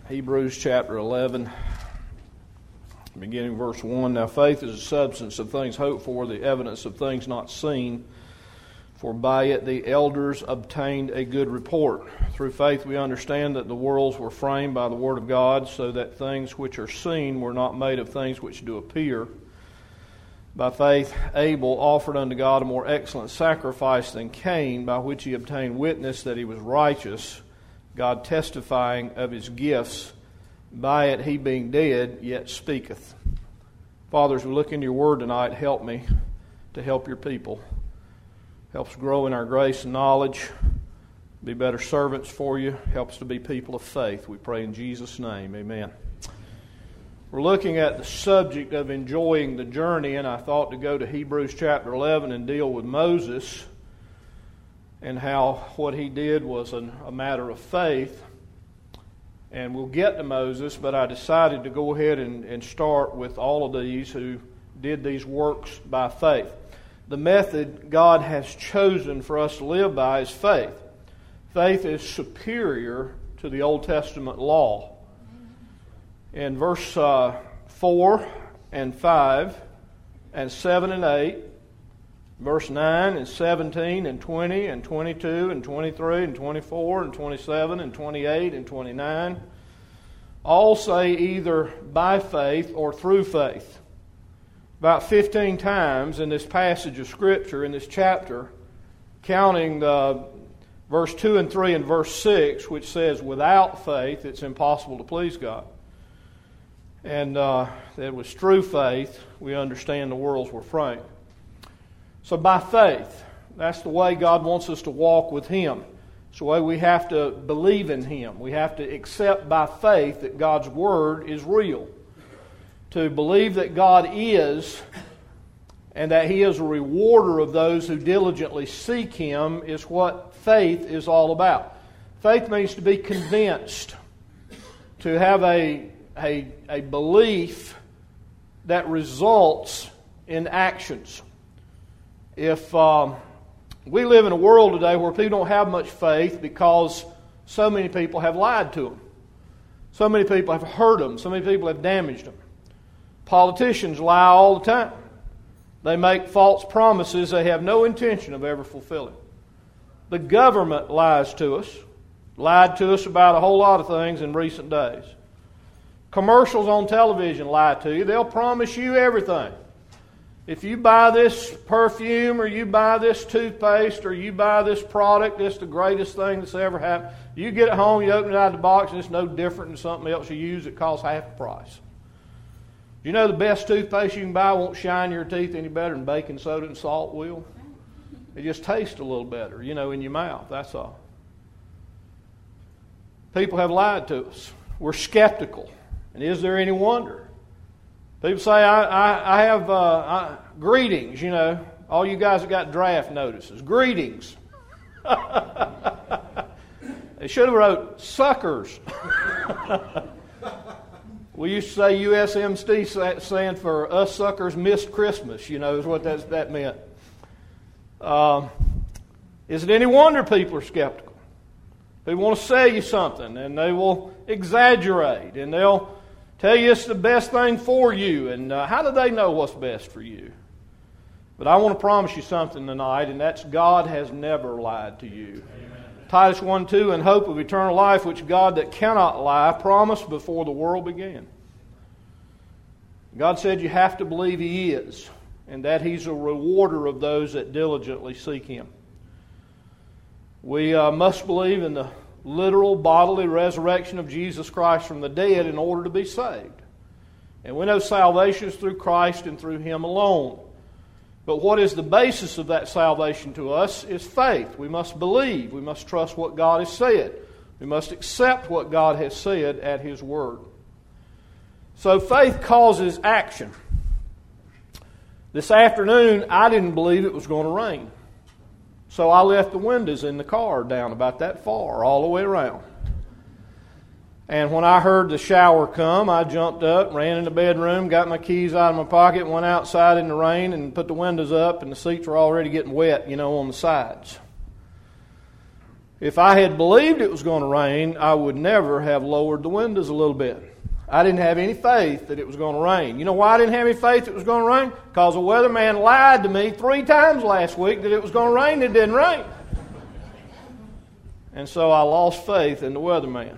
Hebrews chapter 11, beginning verse 1. Now faith is the substance of things hoped for, the evidence of things not seen. For by it the elders obtained a good report. Through faith we understand that the worlds were framed by the word of God, so that things which are seen were not made of things which do appear. By faith Abel offered unto God a more excellent sacrifice than Cain, by which he obtained witness that he was righteous, God testifying of his gifts. By it he being dead yet speaketh. Father, as we look into your word tonight, help me to help your people. Help us grow in our grace and knowledge, be better servants for you. Help us to be people of faith. We pray in Jesus' name. Amen. We're looking at the subject of enjoying the journey, and I thought to go to Hebrews chapter 11 and deal with Moses and how what he did was a matter of faith. And we'll get to Moses, but I decided to go ahead and start with all of these who did these works by faith. The method God has chosen for us to live by is faith. Faith is superior to the Old Testament law. In verse 4 and 5 and 7 and 8, verse 9 and 17 and 20 and 22 and 23 and 24 and 27 and 28 and 29 all say either by faith or through faith. About 15 times in this passage of Scripture, in this chapter, counting verse 2 and 3 and verse 6, which says, without faith it's impossible to please God. And that was through faith we understand the worlds were framed. So by faith, that's the way God wants us to walk with Him. It's the way we have to believe in Him. We have to accept by faith that God's Word is real. To believe that God is, and that He is a rewarder of those who diligently seek Him, is what faith is all about. Faith means to be convinced, to have a belief that results in actions. If we live in a world today where people don't have much faith because so many people have lied to them. So many people have hurt them. So many people have damaged them. Politicians lie all the time. They make false promises they have no intention of ever fulfilling. The government lies to us. Lied to us about a whole lot of things in recent days. Commercials on television lie to you. They'll promise you everything. If you buy this perfume or you buy this toothpaste or you buy this product, it's the greatest thing that's ever happened. You get it home, you open it out of the box, and it's no different than something else you use that costs half the price. You know the best toothpaste you can buy won't shine your teeth any better than baking soda and salt will? It just tastes a little better, in your mouth, that's all. People have lied to us. We're skeptical. And is there any wonder? People say, I have greetings, all you guys that got draft notices. Greetings. They should have wrote suckers. We used to say USMC stand for us suckers missed Christmas, is what that meant. Is it any wonder people are skeptical? They want to sell you something, and they will exaggerate, and they'll tell you it's the best thing for you, and how do they know what's best for you? But I want to promise you something tonight, and that's God has never lied to you. Amen. Titus 1:2, in hope of eternal life, which God that cannot lie promised before the world began. God said you have to believe He is, and that He's a rewarder of those that diligently seek Him. We must believe in the literal bodily resurrection of Jesus Christ from the dead in order to be saved. And we know salvation is through Christ and through Him alone. But what is the basis of that salvation to us is faith. We must believe. We must trust what God has said. We must accept what God has said at His Word. So faith causes action. This afternoon, I didn't believe it was going to rain. So I left the windows in the car down about that far, all the way around. And when I heard the shower come, I jumped up, ran in the bedroom, got my keys out of my pocket, went outside in the rain and put the windows up, and the seats were already getting wet, on the sides. If I had believed it was going to rain, I would never have lowered the windows a little bit. I didn't have any faith that it was going to rain. You know why I didn't have any faith it was going to rain? Because the weatherman lied to me 3 times last week that it was going to rain and it didn't rain. And so I lost faith in the weatherman.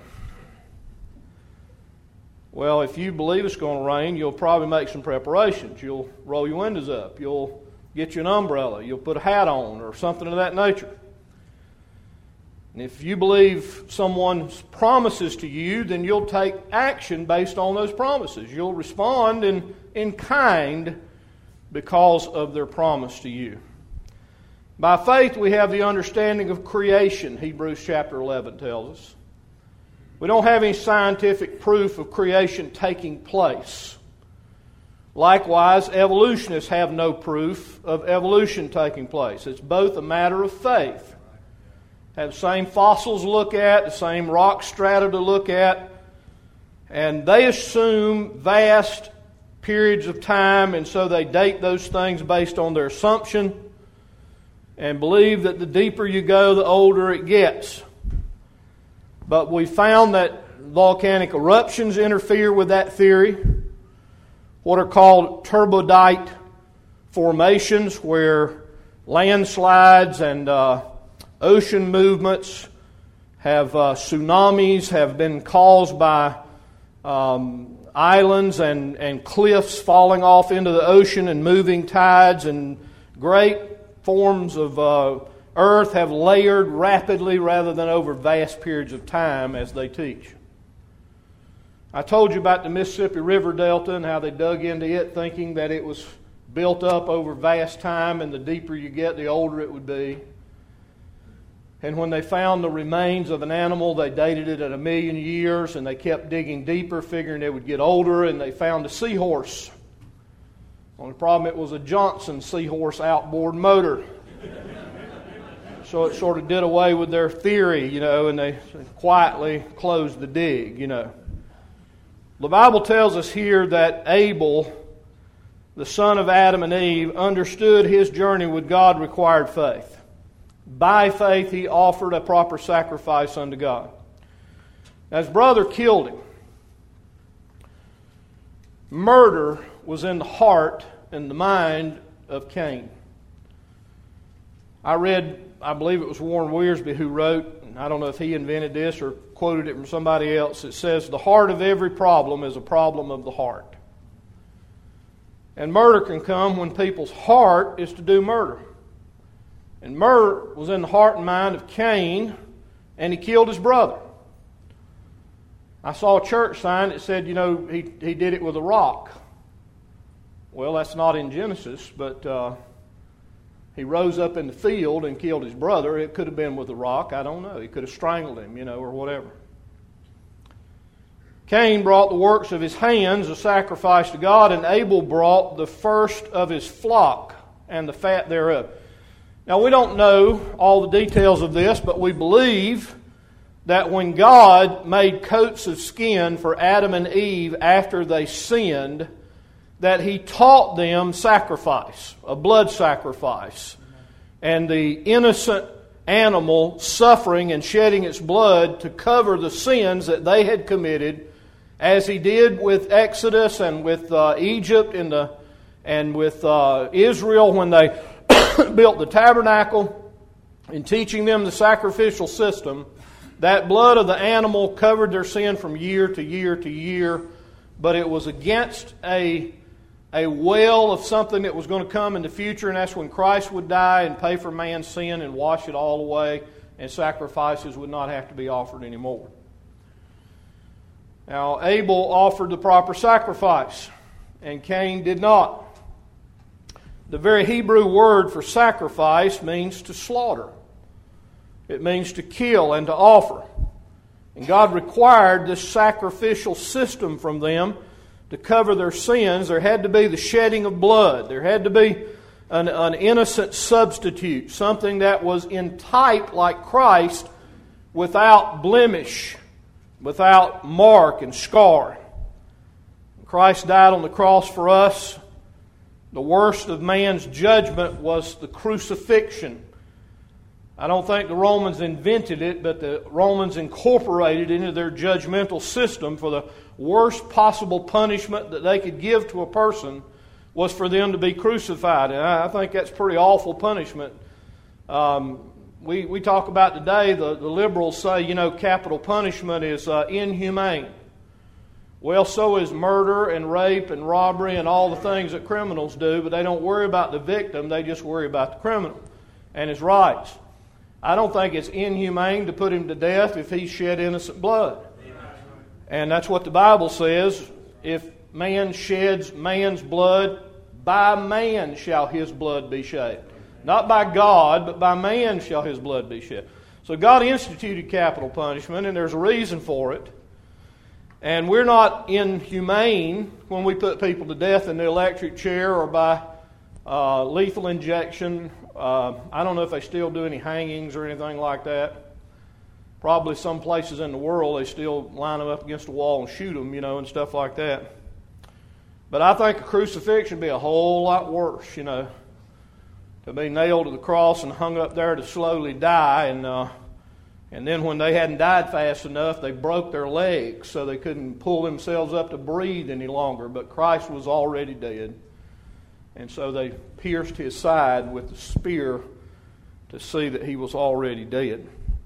Well, if you believe it's going to rain, you'll probably make some preparations. You'll roll your windows up. You'll get you an umbrella. You'll put a hat on or something of that nature. And if you believe someone's promises to you, then you'll take action based on those promises. You'll respond in kind because of their promise to you. By faith, we have the understanding of creation, Hebrews chapter 11 tells us. We don't have any scientific proof of creation taking place. Likewise, evolutionists have no proof of evolution taking place. It's both a matter of faith. Have the same fossils to look at, the same rock strata to look at, and they assume vast periods of time, and so they date those things based on their assumption and believe that the deeper you go, the older it gets. But we found that volcanic eruptions interfere with that theory. What are called turbidite formations, where landslides and ocean movements have tsunamis have been caused by islands and cliffs falling off into the ocean and moving tides, and great forms of earth have layered rapidly rather than over vast periods of time, as they teach. I told you about the Mississippi River Delta and how they dug into it thinking that it was built up over vast time, and the deeper you get, the older it would be. And when they found the remains of an animal, they dated it at 1 million years, and they kept digging deeper, figuring it would get older, and they found a seahorse. Only problem, it was a Johnson seahorse outboard motor. So it sort of did away with their theory, and they quietly closed the dig, The Bible tells us here that Abel, the son of Adam and Eve, understood his journey with God required faith. By faith, he offered a proper sacrifice unto God. His brother killed him. Murder was in the heart and the mind of Cain. I believe it was Warren Wiersbe who wrote, I don't know if he invented this or quoted it from somebody else, it says, "The heart of every problem is a problem of the heart." And murder can come when people's heart is to do murder. And murder was in the heart and mind of Cain, and he killed his brother. I saw a church sign that said, he did it with a rock. Well, that's not in Genesis, but he rose up in the field and killed his brother. It could have been with a rock. I don't know. He could have strangled him, or whatever. Cain brought the works of his hands, a sacrifice to God, and Abel brought the first of his flock and the fat thereof. Now, we don't know all the details of this, but we believe that when God made coats of skin for Adam and Eve after they sinned, that He taught them sacrifice, a blood sacrifice, and the innocent animal suffering and shedding its blood to cover the sins that they had committed, as He did with Exodus and with Egypt and with Israel when they built the tabernacle, in teaching them the sacrificial system. That blood of the animal covered their sin from year to year to year, but it was against a well of something that was going to come in the future, and that's when Christ would die and pay for man's sin and wash it all away, and sacrifices would not have to be offered anymore. Now, Abel offered the proper sacrifice, and Cain did not. The very Hebrew word for sacrifice means to slaughter. It means to kill and to offer. And God required this sacrificial system from them to cover their sins. There had to be the shedding of blood. There had to be an innocent substitute, something that was in type like Christ, without blemish, without mark and scar. Christ died on the cross for us. The worst of man's judgment was the crucifixion. I don't think the Romans invented it, but the Romans incorporated it into their judgmental system for the worst possible punishment that they could give to a person was for them to be crucified. And I think that's pretty awful punishment. We talk about today, the liberals say, capital punishment is inhumane. Well, so is murder and rape and robbery and all the things that criminals do, but they don't worry about the victim, they just worry about the criminal and his rights. I don't think it's inhumane to put him to death if he shed innocent blood. And that's what the Bible says. If man sheds man's blood, by man shall his blood be shed. Not by God, but by man shall his blood be shed. So God instituted capital punishment, and there's a reason for it. And we're not inhumane when we put people to death in the electric chair or by lethal injection. I don't know if they still do any hangings or anything like that. Probably some places in the world they still line them up against a wall and shoot them, and stuff like that. But I think a crucifixion would be a whole lot worse, to be nailed to the cross and hung up there to slowly die. And then when they hadn't died fast enough, they broke their legs so they couldn't pull themselves up to breathe any longer. But Christ was already dead. And so they pierced his side with the spear to see that he was already dead.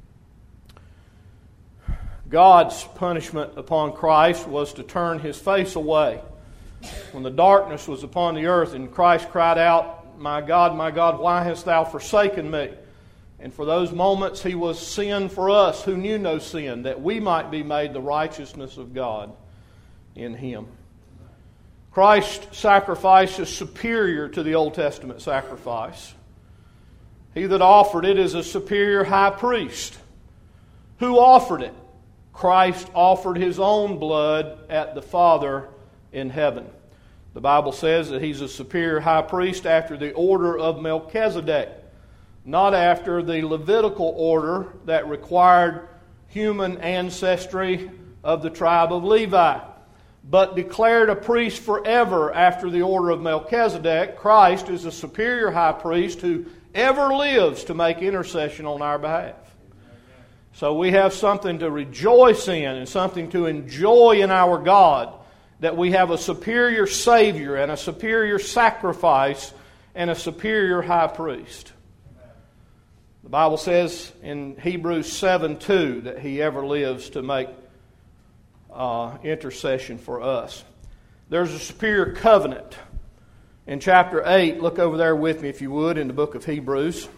God's punishment upon Christ was to turn his face away. When the darkness was upon the earth and Christ cried out, my God, why hast thou forsaken me?" And for those moments he was sin for us who knew no sin, that we might be made the righteousness of God in him. Christ's sacrifice is superior to the Old Testament sacrifice. He that offered it is a superior high priest. Who offered it? Christ offered his own blood at the Father in heaven. The Bible says that he's a superior high priest after the order of Melchizedek, not after the Levitical order that required human ancestry of the tribe of Levi, but declared a priest forever after the order of Melchizedek. Christ is a superior high priest who ever lives to make intercession on our behalf. So we have something to rejoice in and something to enjoy in our God, that we have a superior Savior and a superior sacrifice and a superior high priest. The Bible says in Hebrews 7:2 that he ever lives to make intercession for us. There's a superior covenant. In chapter 8, look over there with me if you would, in the book of Hebrews.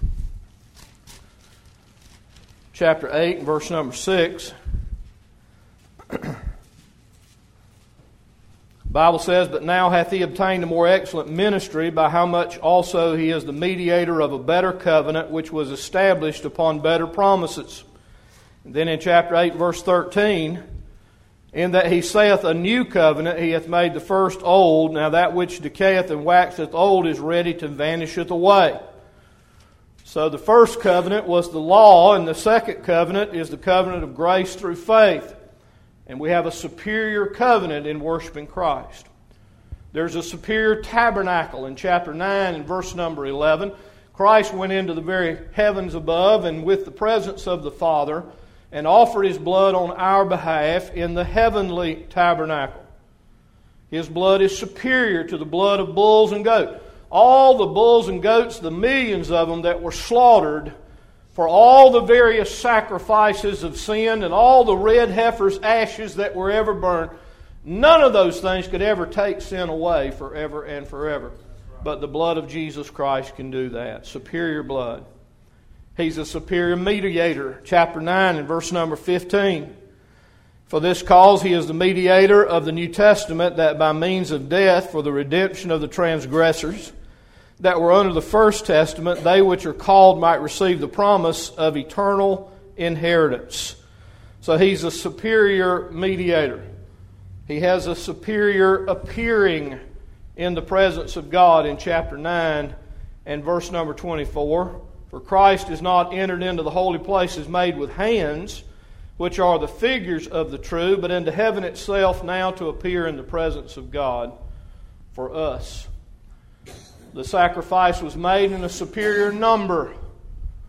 Chapter 8 and verse number 6. The Bible says, "But now hath he obtained a more excellent ministry, by how much also he is the mediator of a better covenant, which was established upon better promises." And then in chapter 8, verse 13, "In that he saith a new covenant, he hath made the first old. Now that which decayeth and waxeth old is ready to vanisheth away." So the first covenant was the law, and the second covenant is the covenant of grace through faith. And we have a superior covenant in worshiping Christ. There's a superior tabernacle in chapter 9 and verse number 11. Christ went into the very heavens above and with the presence of the Father and offered his blood on our behalf in the heavenly tabernacle. His blood is superior to the blood of bulls and goats. All the bulls and goats, the millions of them that were slaughtered for all the various sacrifices of sin and all the red heifer's ashes that were ever burned, none of those things could ever take sin away forever and forever. But the blood of Jesus Christ can do that. Superior blood. He's a superior mediator. Chapter 9 and verse number 15. "For this cause he is the mediator of the New Testament, that by means of death for the redemption of the transgressors that were under the first testament, they which are called might receive the promise of eternal inheritance." So he's a superior mediator. He has a superior appearing in the presence of God in chapter 9 and verse number 24. "For Christ is not entered into the holy places made with hands, which are the figures of the true, but into heaven itself, now to appear in the presence of God for us." The sacrifice was made in a superior number.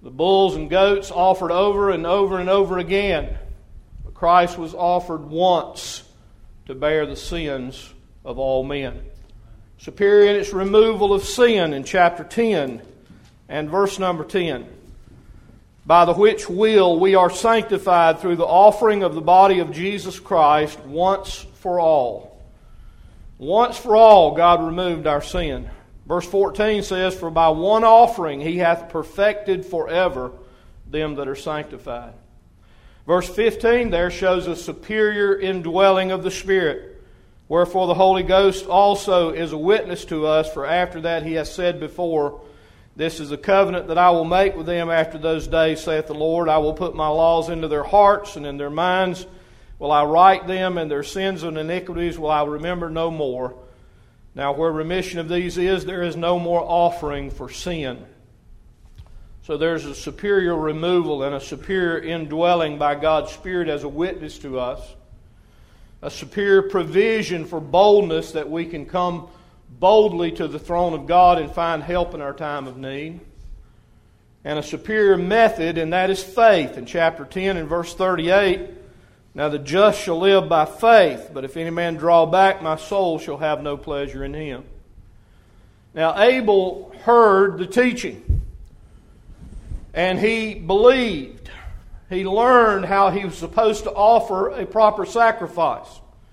The bulls and goats offered over and over and over again. But Christ was offered once to bear the sins of all men. Superior in its removal of sin in chapter 10 and verse number 10. By the which will we are sanctified through the offering of the body of Jesus Christ once for all. Once for all God removed our sin. Verse 14 says, For by one offering He hath perfected forever them that are sanctified. Verse 15 there shows a superior indwelling of the Spirit. Wherefore the Holy Ghost also is a witness to us, for after that He has said before, This is a covenant that I will make with them after those days, saith the Lord. I will put my laws into their hearts, and in their minds will I write them, and their sins and iniquities will I remember no more. Now where remission of these is, there is no more offering for sin. So there's a superior removal and a superior indwelling by God's Spirit as a witness to us. A superior provision for boldness that we can come boldly to the throne of God and find help in our time of need. And a superior method, and that is faith. In chapter 10 and verse 38, Now the just shall live by faith, but if any man draw back, my soul shall have no pleasure in him. Now Abel heard the teaching, and he believed. He learned how he was supposed to offer a proper sacrifice.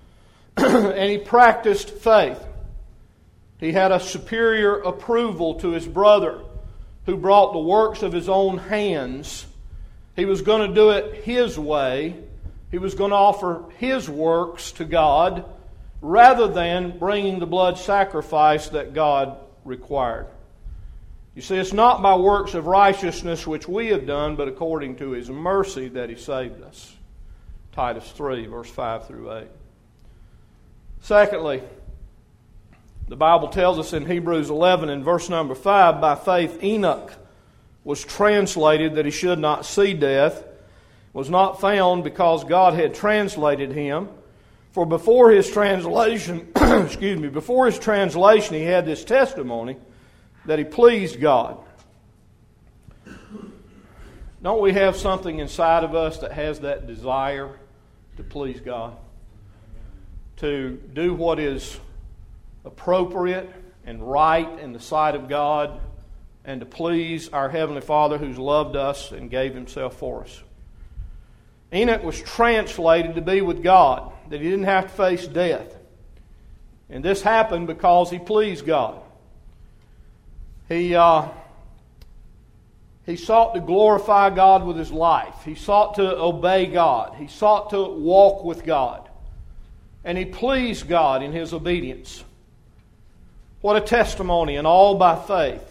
And he practiced faith. He had a superior approval to his brother, who brought the works of his own hands. He was going to do it his way. He was going to offer his works to God rather than bringing the blood sacrifice that God required. You see, it's not by works of righteousness which we have done, but according to His mercy that He saved us. Titus 3, verse 5 through 8. Secondly, the Bible tells us in Hebrews 11 and verse number 5, By faith Enoch was translated that he should not see death, was not found because God had translated him. For before his translation, before his translation, he had this testimony that he pleased God. Don't we have something inside of us that has that desire to please God? To do what is appropriate and right in the sight of God, and to please our Heavenly Father who's loved us and gave Himself for us. Enoch was translated to be with God, that he didn't have to face death. And this happened because he pleased God. He sought to glorify God with his life. He sought to obey God. He sought to walk with God. And he pleased God in his obedience. What a testimony, and all by faith.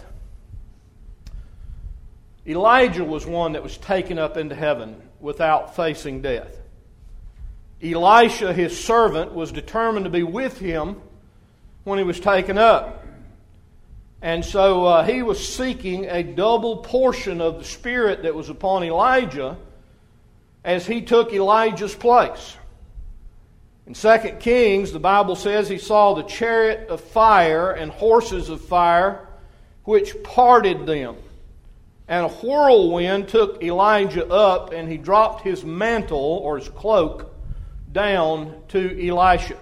Elijah was one that was taken up into heaven without facing death. Elisha, his servant, was determined to be with him when he was taken up. And so he was seeking a double portion of the Spirit that was upon Elijah as he took Elijah's place. In 2 Kings, the Bible says he saw the chariot of fire and horses of fire, which parted them. And a whirlwind took Elijah up, and he dropped his mantle, or his cloak, down to Elisha.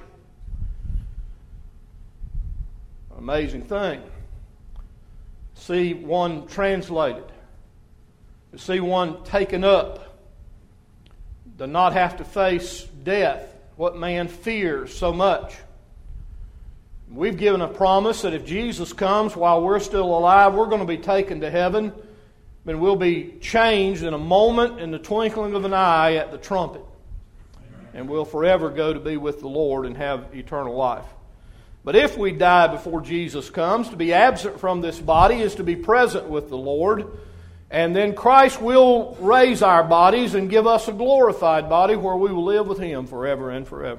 Amazing thing. See one translated. To see one taken up. To not have to face death. What man fears so much. We've given a promise that if Jesus comes while we're still alive, we're going to be taken to heaven. And we'll be changed in a moment, in the twinkling of an eye, at the trumpet. And we'll forever go to be with the Lord and have eternal life. But if we die before Jesus comes, to be absent from this body is to be present with the Lord. And then Christ will raise our bodies and give us a glorified body where we will live with Him forever and forever.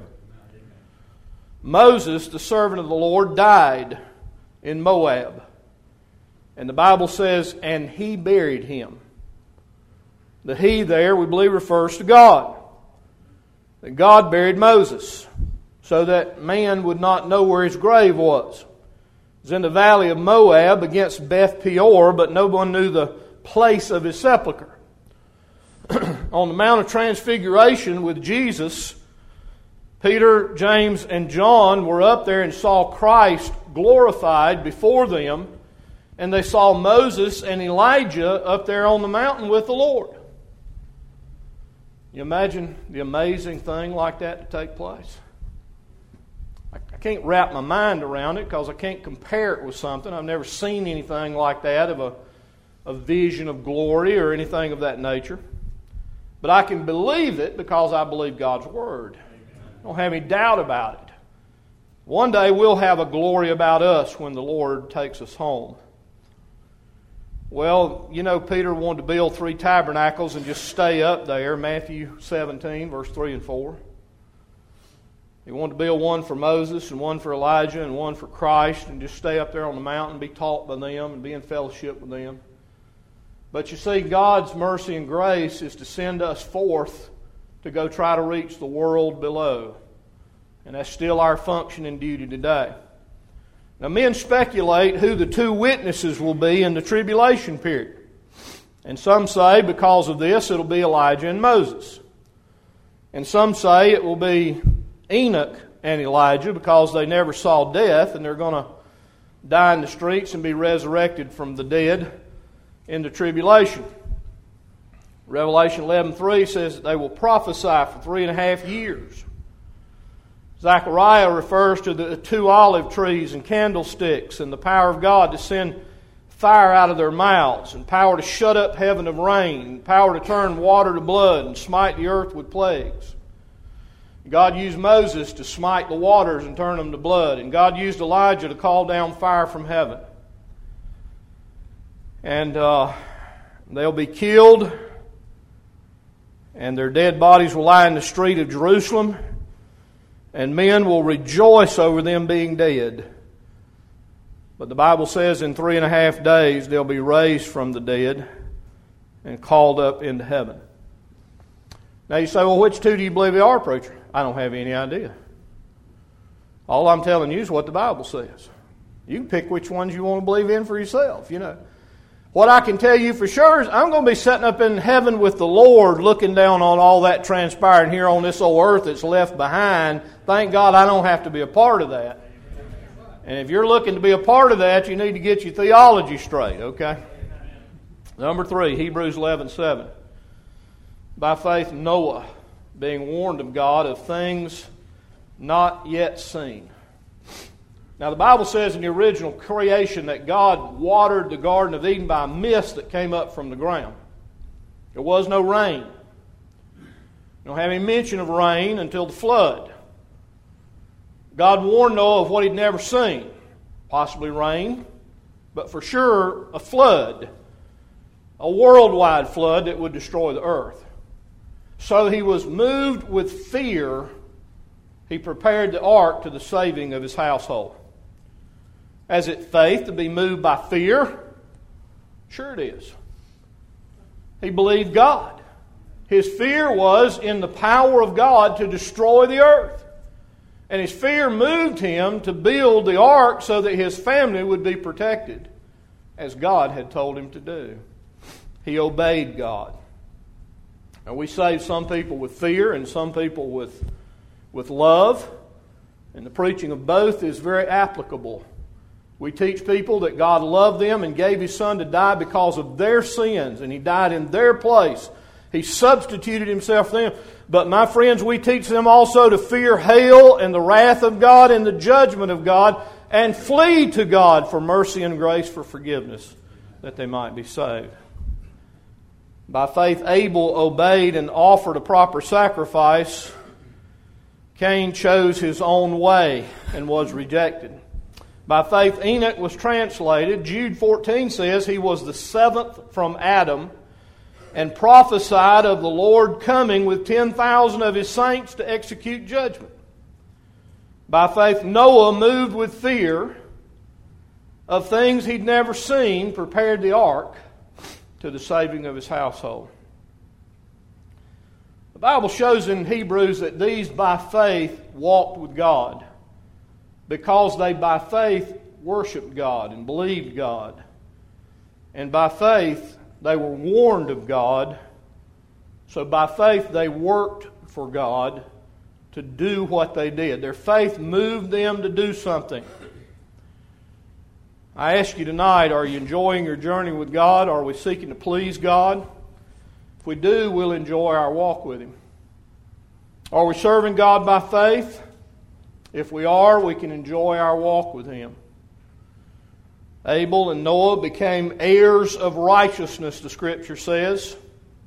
Moses, the servant of the Lord, died in Moab. And the Bible says, and He buried him. The He there, we believe, refers to God. That God buried Moses so that man would not know where his grave was. It was in the valley of Moab against Beth Peor, but no one knew the place of his sepulcher. On the Mount of Transfiguration with Jesus, Peter, James, and John were up there and saw Christ glorified before them, and they saw Moses and Elijah up there on the mountain with the Lord. You imagine the amazing thing like that to take place? I can't wrap my mind around it because I can't compare it with something. I've never seen anything like that of a vision of glory or anything of that nature. But I can believe it because I believe God's Word. I don't have any doubt about it. One day we'll have a glory about us when the Lord takes us home. Well, you know, Peter wanted to build 3 tabernacles and just stay up there, Matthew 17, verse 3 and 4. He wanted to build one for Moses and one for Elijah and one for Christ and just stay up there on the mountain, be taught by them and be in fellowship with them. But you see, God's mercy and grace is to send us forth to go try to reach the world below. And that's still our function and duty today. Now, men speculate who the 2 witnesses will be in the tribulation period. And some say because of this it'll be Elijah and Moses. And some say it will be Enoch and Elijah because they never saw death and they're going to die in the streets and be resurrected from the dead in the tribulation. Revelation 11:3 says that they will prophesy for 3.5 years. Zechariah refers to the 2 olive trees and candlesticks and the power of God to send fire out of their mouths and power to shut up heaven of rain, power to turn water to blood and smite the earth with plagues. God used Moses to smite the waters and turn them to blood, and God used Elijah to call down fire from heaven. And they'll be killed, and their dead bodies will lie in the street of Jerusalem, and men will rejoice over them being dead. But the Bible says in 3.5 days they'll be raised from the dead and called up into heaven. Now you say, well, which 2 do you believe they are, preacher? I don't have any idea. All I'm telling you is what the Bible says. You can pick which ones you want to believe in for yourself, you know. What I can tell you for sure is I'm going to be sitting up in heaven with the Lord looking down on all that transpiring here on this old earth that's left behind. Thank God I don't have to be a part of that. And if you're looking to be a part of that, you need to get your theology straight, okay? Number 3, Hebrews 11:7. By faith Noah, being warned of God of things not yet seen. Now the Bible says in the original creation that God watered the Garden of Eden by a mist that came up from the ground. There was no rain. You don't have any mention of rain until the flood. God warned Noah of what he'd never seen. Possibly rain, but for sure a flood. A worldwide flood that would destroy the earth. So he was moved with fear. He prepared the ark to the saving of his household. Is it faith to be moved by fear? Sure it is. He believed God. His fear was in the power of God to destroy the earth. And his fear moved him to build the ark so that his family would be protected, as God had told him to do. He obeyed God. And we save some people with fear and some people with love. And the preaching of both is very applicable. We teach people that God loved them and gave His Son to die because of their sins. And He died in their place. He substituted Himself for them. But my friends, we teach them also to fear hell and the wrath of God and the judgment of God and flee to God for mercy and grace for forgiveness that they might be saved. By faith, Abel obeyed and offered a proper sacrifice. Cain chose his own way and was rejected. By faith, Enoch was translated. Jude 14 says he was the 7th from Adam and prophesied of the Lord coming with 10,000 of His saints to execute judgment. By faith, Noah, moved with fear of things he'd never seen, prepared the ark to the saving of his household. The Bible shows in Hebrews that these by faith walked with God because they by faith worshiped God and believed God. And by faith They were warned of God. So by faith they worked for God to do what they did. Their faith moved them to do something. I ask you tonight, are you enjoying your journey with God? Are we seeking to please God? If we do, we'll enjoy our walk with Him. Are we serving God by faith? If we are, we can enjoy our walk with Him. Abel and Noah became heirs of righteousness, the Scripture says.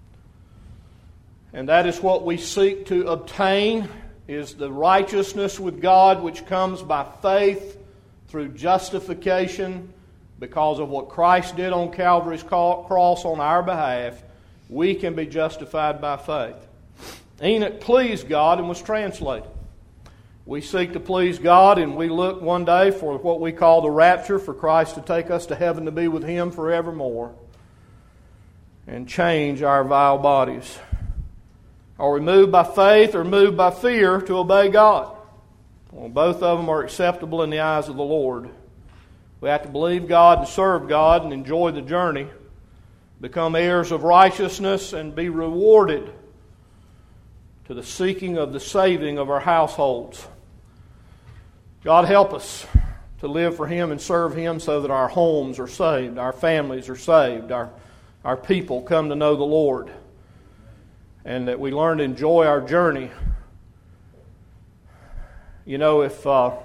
And that is what we seek to obtain, is the righteousness with God which comes by faith through justification because of what Christ did on Calvary's cross on our behalf. We can be justified by faith. Enoch pleased God and was translated. We seek to please God, and we look one day for what we call the rapture, for Christ to take us to heaven to be with Him forevermore and change our vile bodies. Are we moved by faith or moved by fear to obey God? Well, both of them are acceptable in the eyes of the Lord. We have to believe God and serve God and enjoy the journey, become heirs of righteousness, and be rewarded to the seeking of the saving of our households. God help us to live for Him and serve Him so that our homes are saved, our families are saved, our people come to know the Lord, and that we learn to enjoy our journey. You know, if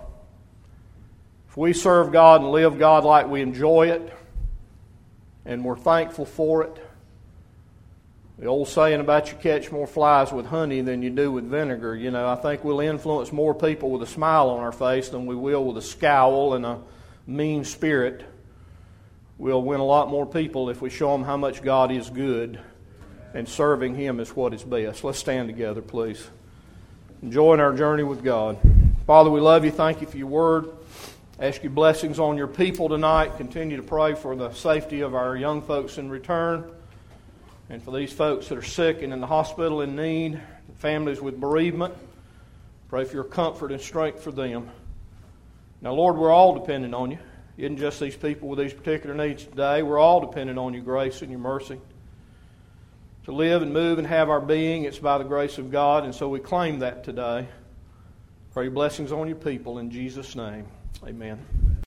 we serve God and live God like we enjoy it, and we're thankful for it, the old saying about you catch more flies with honey than you do with vinegar, you know, I think we'll influence more people with a smile on our face than we will with a scowl and a mean spirit. We'll win a lot more people if we show them how much God is good, and serving Him is what is best. Let's stand together, please. Enjoying our journey with God. Father, we love You. Thank You for Your Word. Ask You blessings on Your people tonight. Continue to pray for the safety of our young folks in return, and for these folks that are sick and in the hospital in need, families with bereavement. Pray for Your comfort and strength for them. Now, Lord, we're all dependent on You. It isn't just these people with these particular needs today. We're all dependent on Your grace and Your mercy. To live and move and have our being, it's by the grace of God, and so we claim that today. Pray Your blessings on Your people in Jesus' name. Amen.